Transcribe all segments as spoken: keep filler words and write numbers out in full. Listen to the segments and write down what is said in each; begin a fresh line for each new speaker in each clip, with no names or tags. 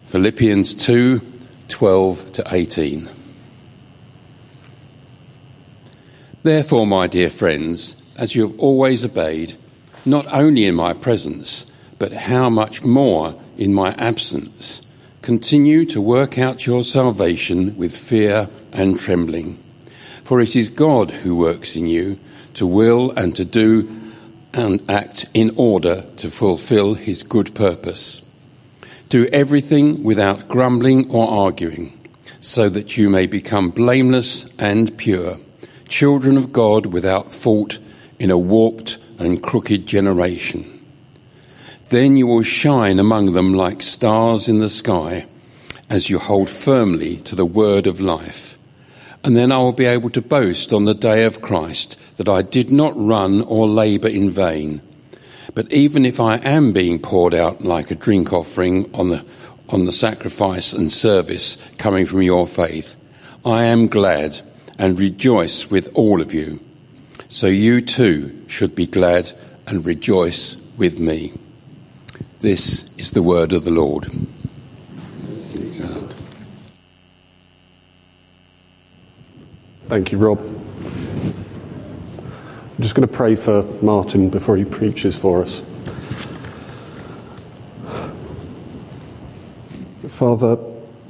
Philippians two, twelve to eighteen. Therefore, my dear friends, as you have always obeyed, not only in my presence, but how much more in my absence, continue to work out your salvation with fear and trembling. For it is God who works in you to will and to do and act in order to fulfill his good purpose. Do everything without grumbling or arguing, so that you may become blameless and pure, children of God without fault in a warped and crooked generation. Then you will shine among them like stars in the sky, as you hold firmly to the word of life. And then I will be able to boast on the day of Christ that I did not run or labour in vain. But even if I am being poured out like a drink offering on the on the sacrifice and service coming from your faith, I am glad and rejoice with all of you. So you too should be glad and rejoice with me. This is the word of the Lord.
Thank you, Rob. I'm just going to pray for Martin before he preaches for us. Father,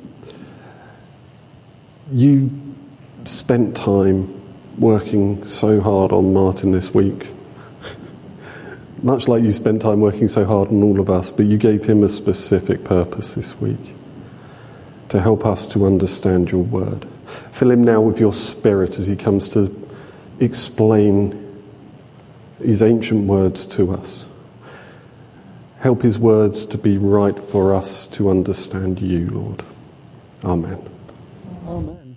you spent time working so hard on Martin this week, much like you spent time working so hard on all of us, but you gave him a specific purpose this week, to help us to understand your word. Fill him now with your spirit as he comes to explain his ancient words to us. Help his words to be right for us to understand you, Lord. Amen.
Amen.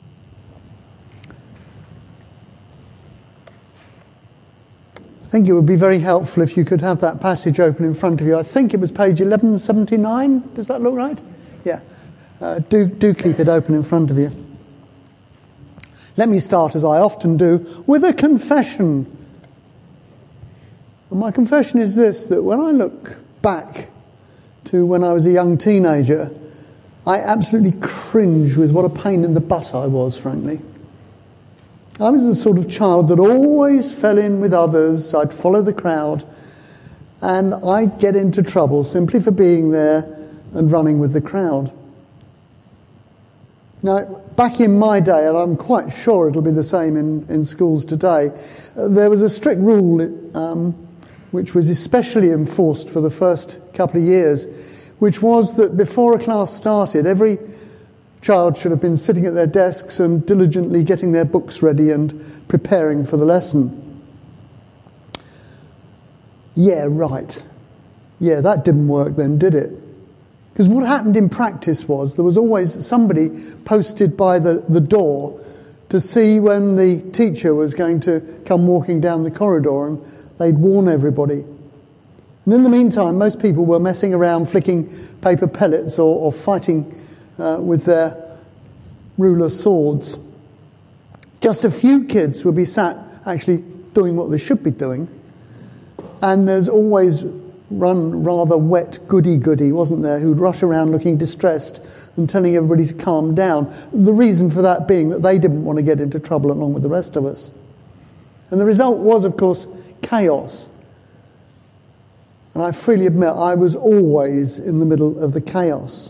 I think it would be very helpful if you could have that passage open in front of you. I think it was page eleven seventy-nine. Does that look right? Yeah. Uh, do, do keep it open in front of you. Let me start, as I often do, with a confession. And my confession is this, that when I look back to when I was a young teenager, I absolutely cringe with what a pain in the butt I was, frankly. I was the sort of child that always fell in with others. I'd follow the crowd, and I'd get into trouble simply for being there and running with the crowd. Now, back in my day, and I'm quite sure it'll be the same in, in schools today, uh, there was a strict rule um, which was especially enforced for the first couple of years, which was that before a class started, every child should have been sitting at their desks and diligently getting their books ready and preparing for the lesson. Yeah, right. Yeah, that didn't work then, did it? Because what happened in practice was there was always somebody posted by the, the door to see when the teacher was going to come walking down the corridor, and they'd warn everybody. And in the meantime, most people were messing around, flicking paper pellets or, or fighting uh, with their ruler swords. Just a few kids would be sat actually doing what they should be doing. And there's always run rather wet goody-goody, wasn't there, who'd rush around looking distressed and telling everybody to calm down. The reason for that being that they didn't want to get into trouble along with the rest of us. And the result was, of course, chaos. And I freely admit I was always in the middle of the chaos.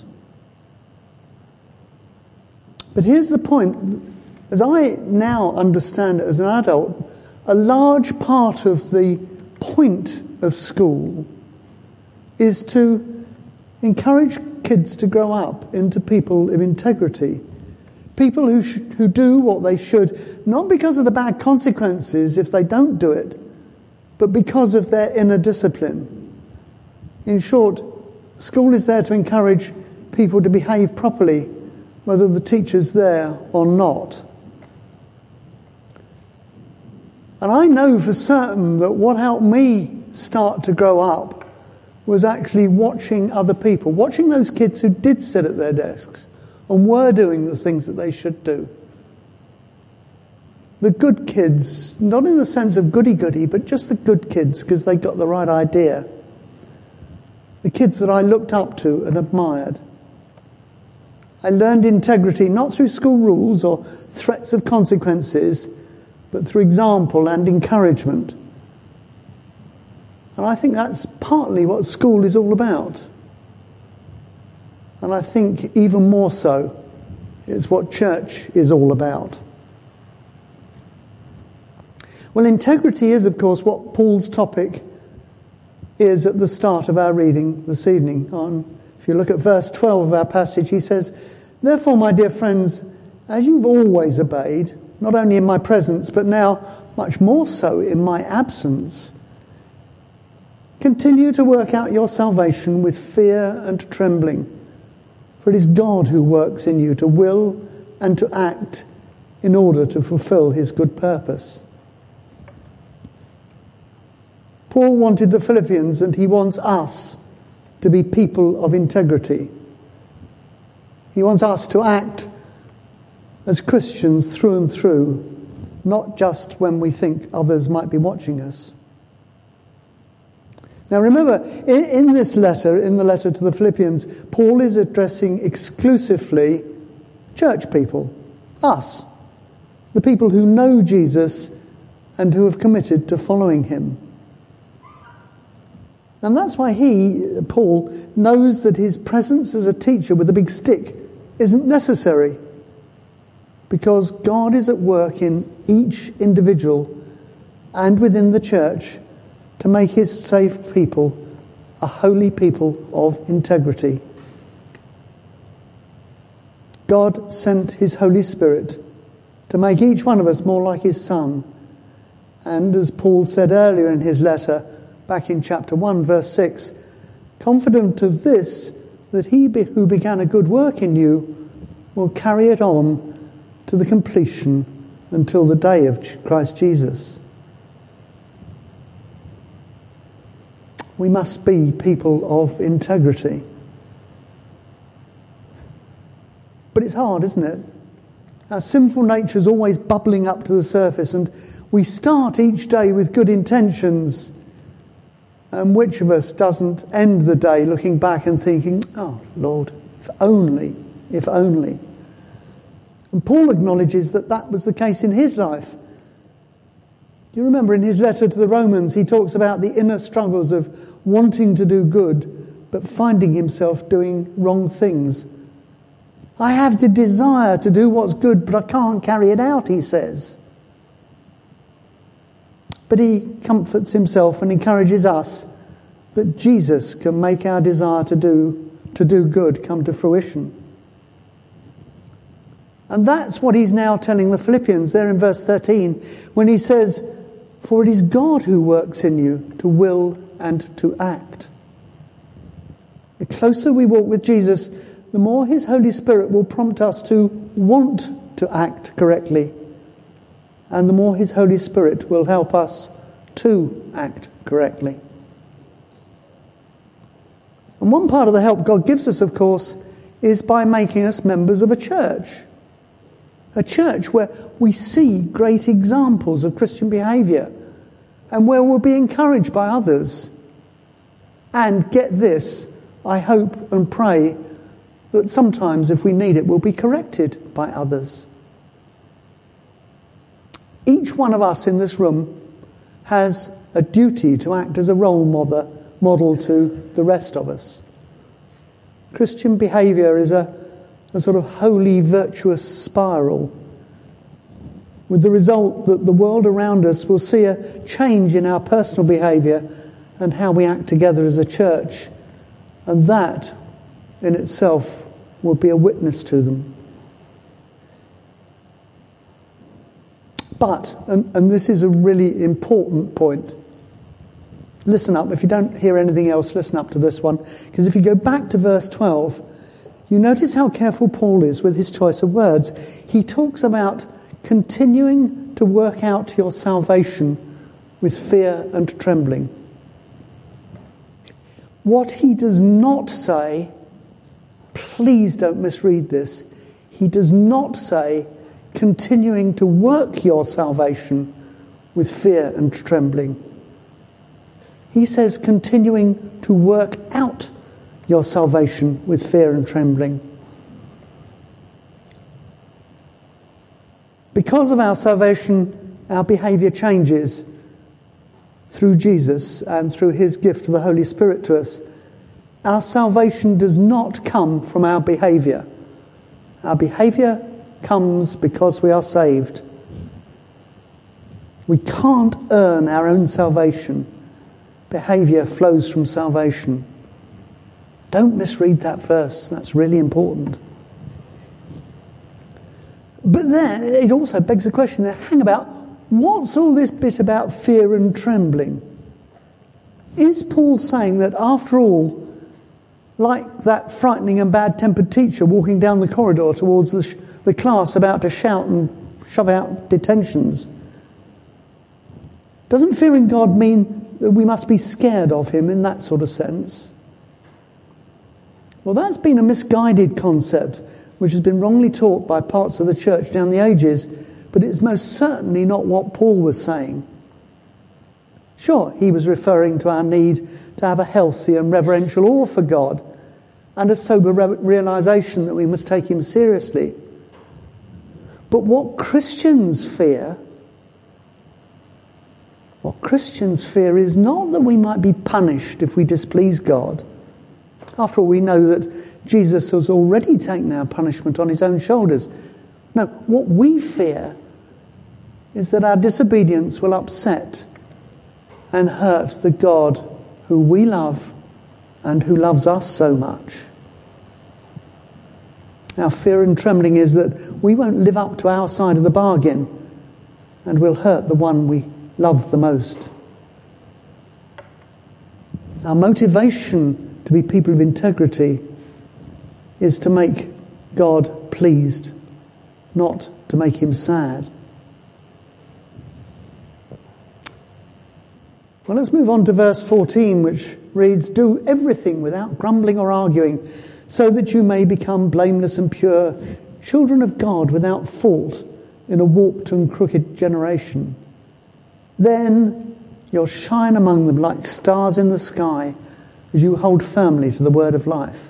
But here's the point. As I now understand it as an adult, a large part of the point of school is to encourage kids to grow up into people of integrity. People who sh- who do what they should, not because of the bad consequences if they don't do it, but because of their inner discipline. In short, school is there to encourage people to behave properly, whether the teacher's there or not. And I know for certain that what helped me start to grow up was actually watching other people, watching those kids who did sit at their desks and were doing the things that they should do. The good kids, not in the sense of goody-goody, but just the good kids because they got the right idea. The kids that I looked up to and admired. I learned integrity not through school rules or threats of consequences, but through example and encouragement. And I think that's partly what school is all about. And I think even more so, it's what church is all about. Well, integrity is, of course, what Paul's topic is at the start of our reading this evening. On, if you look at verse twelve of our passage, he says, "Therefore, my dear friends, as you've always obeyed, not only in my presence, but now much more so in my absence, continue to work out your salvation with fear and trembling. For it is God who works in you to will and to act in order to fulfill his good purpose." Paul wanted the Philippians, and he wants us to be people of integrity. He wants us to act as Christians through and through, not just when we think others might be watching us. Now remember, in, in this letter, in the letter to the Philippians, Paul is addressing exclusively church people, us, the people who know Jesus and who have committed to following him. And that's why he, Paul, knows that his presence as a teacher with a big stick isn't necessary, because God is at work in each individual and within the church to make his saved people a holy people of integrity. God sent his Holy Spirit to make each one of us more like his Son. And as Paul said earlier in his letter, back in chapter one, verse six, "Confident of this, that he be, who began a good work in you will carry it on to the completion until the day of Christ Jesus." We must be people of integrity. But it's hard, isn't it? Our sinful nature is always bubbling up to the surface, and we start each day with good intentions. And which of us doesn't end the day looking back and thinking, "Oh, Lord, if only, if only." And Paul acknowledges that that was the case in his life. You remember in his letter to the Romans, he talks about the inner struggles of wanting to do good, but finding himself doing wrong things. "I have the desire to do what's good, but I can't carry it out," he says. But he comforts himself and encourages us that Jesus can make our desire to do, to do good come to fruition. And that's what he's now telling the Philippians there in verse thirteen, when he says, "For it is God who works in you to will and to act." The closer we walk with Jesus, the more his Holy Spirit will prompt us to want to act correctly, and the more his Holy Spirit will help us to act correctly. And one part of the help God gives us, of course, is by making us members of a church. A church where we see great examples of Christian behaviour and where we'll be encouraged by others. And get this, I hope and pray that sometimes, if we need it, we'll be corrected by others. Each one of us in this room has a duty to act as a role model, model to the rest of us. Christian behaviour is a, a sort of holy, virtuous spiral, with the result that the world around us will see a change in our personal behaviour and how we act together as a church, and that in itself will be a witness to them. But, and, and this is a really important point, listen up. If you don't hear anything else, listen up to this one. Because if you go back to verse twelve, you notice how careful Paul is with his choice of words. He talks about continuing to work out your salvation with fear and trembling. What he does not say, please don't misread this, he does not say continuing to work your salvation with fear and trembling. He says continuing to work out your salvation with fear and trembling. Because of our salvation, our behaviour changes through Jesus and through his gift of the Holy Spirit to us. Our salvation does not come from our behaviour. Our behaviour comes because we are saved. We can't earn our own salvation. Behaviour flows from salvation. Don't misread that verse. That's really important. But then it also begs the question there, hang about, what's all this bit about fear and trembling? Is Paul saying that after all, like that frightening and bad-tempered teacher walking down the corridor towards the, sh- the class about to shout and shove out detentions, doesn't fearing God mean that we must be scared of him in that sort of sense? Well, that's been a misguided concept which has been wrongly taught by parts of the church down the ages, but it's most certainly not what Paul was saying. Sure, he was referring to our need to have a healthy and reverential awe for God and a sober re- realisation that we must take him seriously. But what Christians fear, what Christians fear is not that we might be punished if we displease God. After all, we know that Jesus has already taken our punishment on his own shoulders. No, what we fear is that our disobedience will upset and hurt the God who we love and who loves us so much. Our fear and trembling is that we won't live up to our side of the bargain and will hurt the one we love the most. Our motivation to be people of integrity is to make God pleased, not to make him sad. Well, let's move on to verse fourteen, which reads, "Do everything without grumbling or arguing, so that you may become blameless and pure, children of God without fault in a warped and crooked generation. Then you'll shine among them like stars in the sky as you hold firmly to the word of life."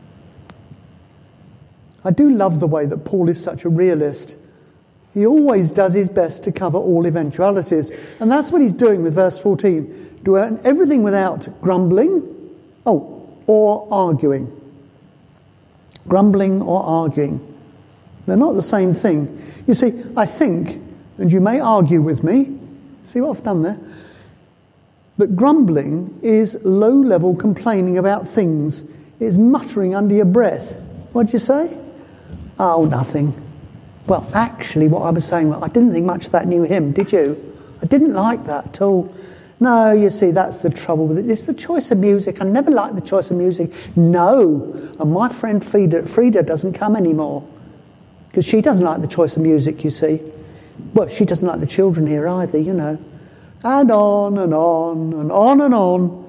I do love the way that Paul is such a realist. He always does his best to cover all eventualities. And that's what he's doing with verse fourteen. Do everything without grumbling, oh, or arguing. Grumbling or arguing. They're not the same thing. You see, I think, and you may argue with me, see what I've done there, that grumbling is low-level complaining about things. It's muttering under your breath. What'd you say? Oh, nothing. Well, actually, what I was saying, well, I didn't think much of that new hymn, did you? I didn't like that at all. No, you see, that's the trouble with it. It's the choice of music. I never liked the choice of music. No. And my friend Frida, Frida doesn't come anymore because she doesn't like the choice of music, you see. Well, she doesn't like the children here either, you know. And on and on and on and on.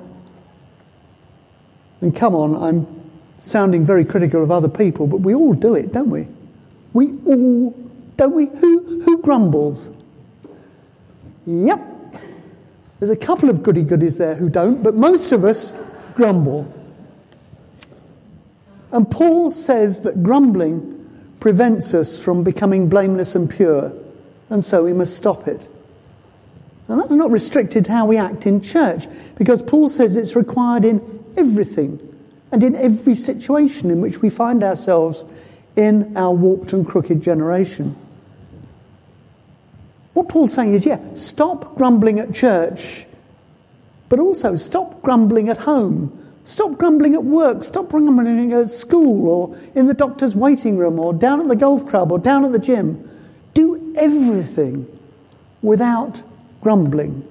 And come on, I'm sounding very critical of other people, but we all do it, don't we? We all, don't we? Who who grumbles? Yep. There's a couple of goody-goodies there who don't, but most of us grumble. And Paul says that grumbling prevents us from becoming blameless and pure, and so we must stop it. And that's not restricted to how we act in church, because Paul says it's required in everything and in every situation in which we find ourselves in our warped and crooked generation. What Paul's saying is, yeah, stop grumbling at church, but also stop grumbling at home. Stop grumbling at work. Stop grumbling at school or in the doctor's waiting room or down at the golf club or down at the gym. Do everything without grumbling.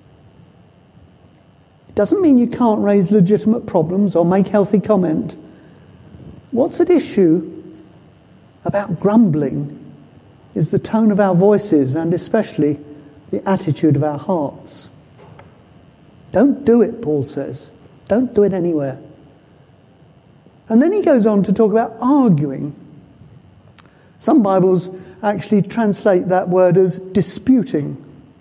It doesn't mean you can't raise legitimate problems or make healthy comment. What's at issue about grumbling is the tone of our voices and especially the attitude of our hearts. Don't do it, Paul says. Don't do it anywhere. And then he goes on to talk about arguing. Some Bibles actually translate that word as disputing.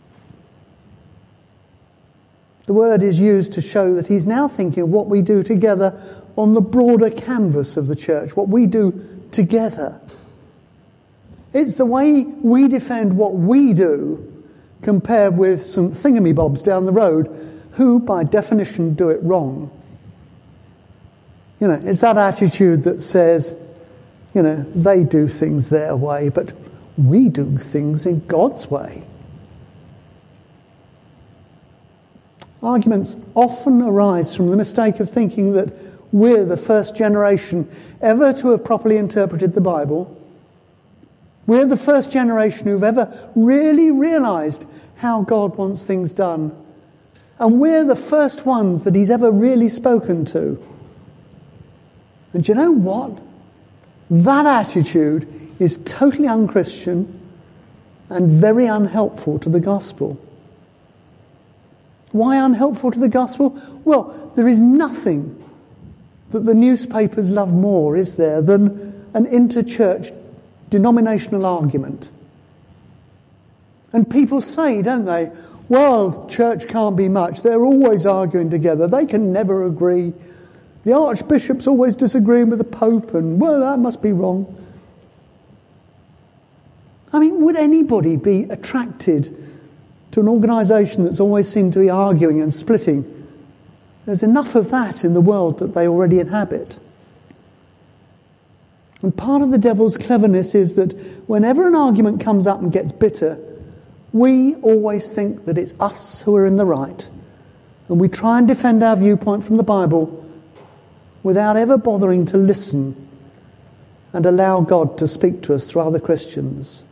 The word is used to show that he's now thinking of what we do together on the broader canvas of the church, what we do together. It's the way we defend what we do compared with some thingamybobs down the road who, by definition, do it wrong. You know, it's that attitude that says, you know, they do things their way, but we do things in God's way. Arguments often arise from the mistake of thinking that we're the first generation ever to have properly interpreted the Bible. We're the first generation who've ever really realised how God wants things done. And we're the first ones that he's ever really spoken to. And do you know what? That attitude is totally unchristian and very unhelpful to the gospel. Why unhelpful to the gospel? Well, there is nothing that the newspapers love more, is there, than an inter-church denominational argument. And people say, don't they, well, church can't be much. They're always arguing together. They can never agree. The archbishop's always disagreeing with the pope, and, well, that must be wrong. I mean, would anybody be attracted to an organisation that's always seemed to be arguing and splitting? There's enough of that in the world that they already inhabit. And part of the devil's cleverness is that whenever an argument comes up and gets bitter, we always think that it's us who are in the right. And we try and defend our viewpoint from the Bible without ever bothering to listen and allow God to speak to us through other Christians.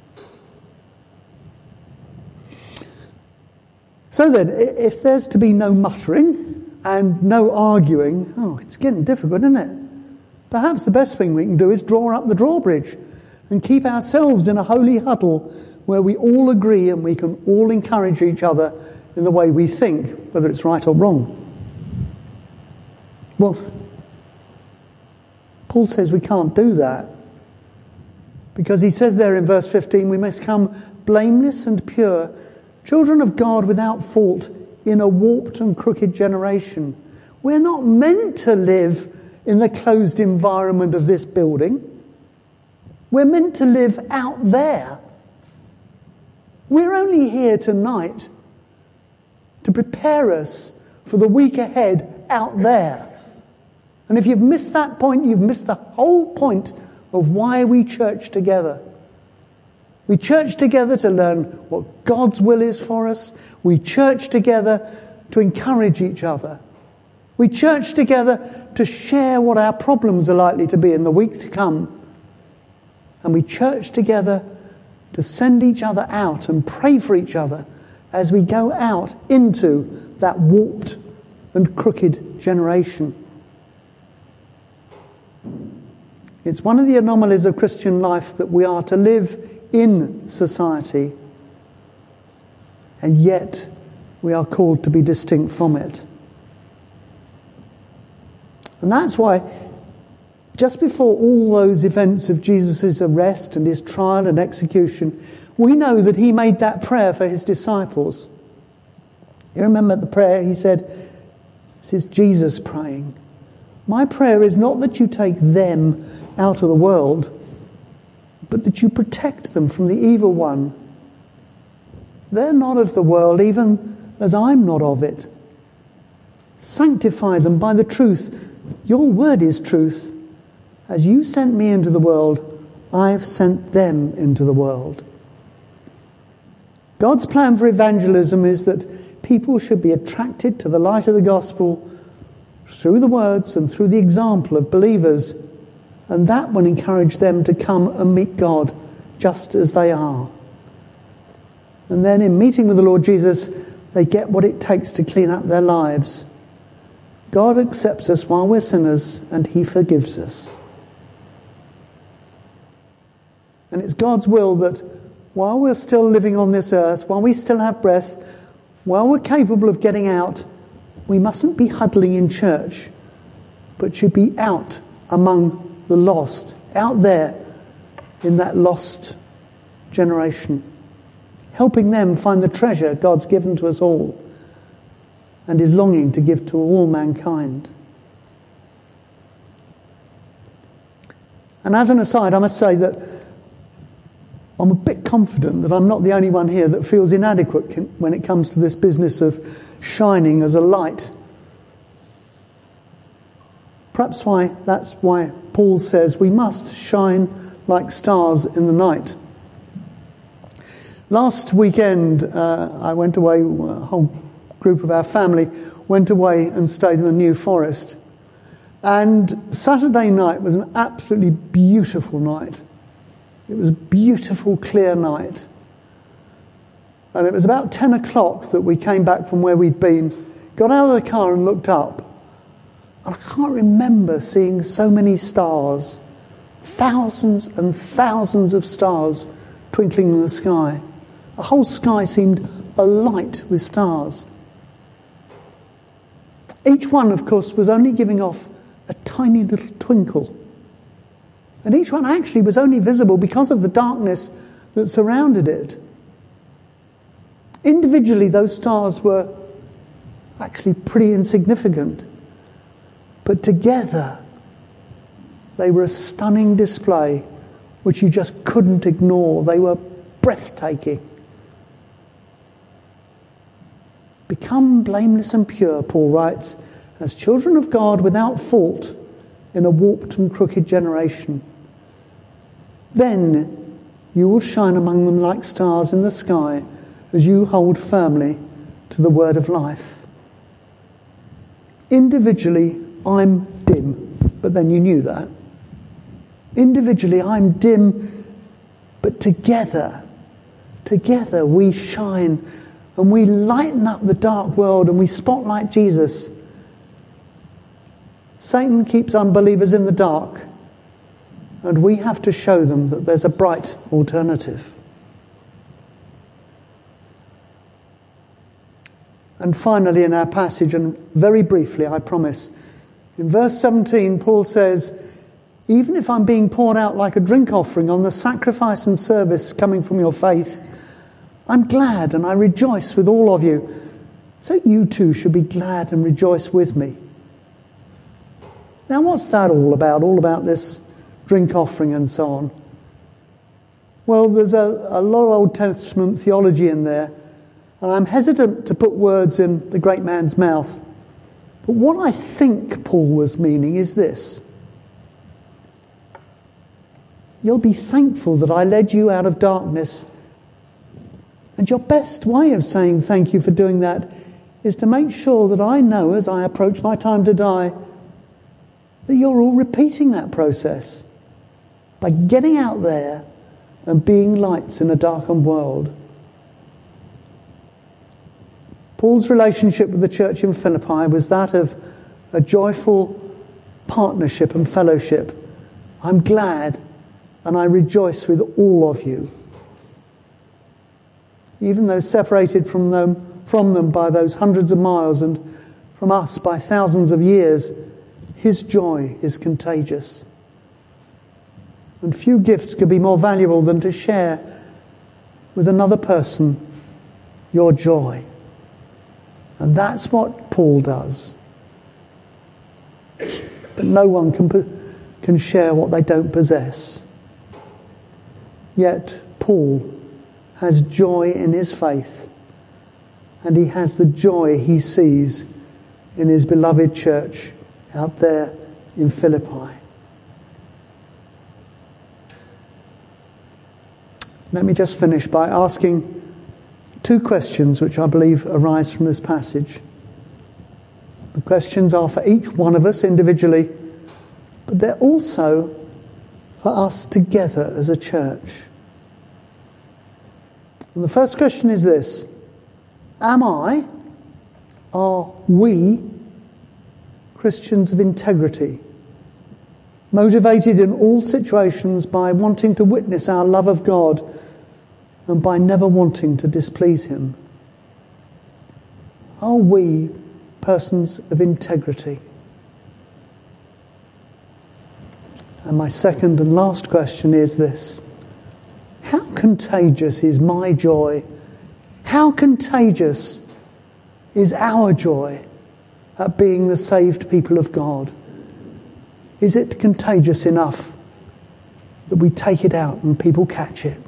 So then, if there's to be no muttering and no arguing, oh, it's getting difficult, isn't it? Perhaps the best thing we can do is draw up the drawbridge and keep ourselves in a holy huddle where we all agree and we can all encourage each other in the way we think, whether it's right or wrong. Well, Paul says we can't do that because he says there in verse fifteen, we must come blameless and pure, children of God without fault in a warped and crooked generation. We're not meant to live in the closed environment of this building. We're meant to live out there. We're only here tonight to prepare us for the week ahead out there. And if you've missed that point, you've missed the whole point of why we church together. We church together to learn what God's will is for us. We church together to encourage each other. We church together to share what our problems are likely to be in the week to come. And we church together to send each other out and pray for each other as we go out into that warped and crooked generation. It's one of the anomalies of Christian life that we are to live in society, and yet we are called to be distinct from it. And that's why just before all those events of Jesus' arrest and his trial and execution, we know that he made that prayer for his disciples. You remember the prayer he said, this is Jesus praying, my prayer is not that you take them out of the world, but that you protect them from the evil one. They're not of the world, even as I'm not of it. Sanctify them by the truth. Your word is truth. As you sent me into the world, I've sent them into the world. God's plan for evangelism is that people should be attracted to the light of the gospel through the words and through the example of believers, and that will encourage them to come and meet God just as they are. And then in meeting with the Lord Jesus, they get what it takes to clean up their lives. God accepts us while we're sinners, and he forgives us. And it's God's will that while we're still living on this earth, while we still have breath, while we're capable of getting out, we mustn't be huddling in church, but should be out among the lost, out there in that lost generation, helping them find the treasure God's given to us all and is longing to give to all mankind. And as an aside, I must say that I'm a bit confident that I'm not the only one here that feels inadequate when it comes to this business of shining as a light. Perhaps why that's why Paul says we must shine like stars in the night. Last weekend, uh, I went away, a whole group of our family went away and stayed in the New Forest. And Saturday night was an absolutely beautiful night. It was a beautiful, clear night. And it was about ten o'clock that we came back from where we'd been, got out of the car and looked up. And I can't remember seeing so many stars, thousands and thousands of stars twinkling in the sky. The whole sky seemed alight with stars. Each one, of course, was only giving off a tiny little twinkle. And each one actually was only visible because of the darkness that surrounded it. Individually, those stars were actually pretty insignificant. But together, they were a stunning display which you just couldn't ignore. They were breathtaking. Become blameless and pure, Paul writes, as children of God without fault in a warped and crooked generation. Then you will shine among them like stars in the sky as you hold firmly to the word of life. Individually, I'm dim, but then you knew that. Individually, I'm dim, but together, together we shine and we lighten up the dark world and we spotlight Jesus. Satan keeps unbelievers in the dark, and we have to show them that there's a bright alternative. And finally in our passage, and very briefly, I promise, in verse seventeen, Paul says, even if I'm being poured out like a drink offering on the sacrifice and service coming from your faith, I'm glad and I rejoice with all of you. So you too should be glad and rejoice with me. Now what's that all about? All about this drink offering and so on? Well, there's a, a lot of Old Testament theology in there, and I'm hesitant to put words in the great man's mouth. But what I think Paul was meaning is this. You'll be thankful that I led you out of darkness. And your best way of saying thank you for doing that is to make sure that I know as I approach my time to die that you're all repeating that process by getting out there and being lights in a darkened world. Paul's relationship with the church in Philippi was that of a joyful partnership and fellowship. I'm glad and I rejoice with all of you. Even though separated from them, from them by those hundreds of miles and from us by thousands of years, his joy is contagious. And few gifts could be more valuable than to share with another person your joy. And that's what Paul does. But no one can, can share what they don't possess. Yet Paul has joy in his faith, and he has the joy he sees in his beloved church out there in Philippi. Let me just finish by asking two questions which I believe arise from this passage. The questions are for each one of us individually, but they're also for us together as a church. And the first question is this: am I, are we Christians of integrity, motivated in all situations by wanting to witness our love of God and by never wanting to displease him? Are we persons of integrity? And my second and last question is this: how contagious is my joy? How contagious is our joy at being the saved people of God? Is it contagious enough that we take it out and people catch it?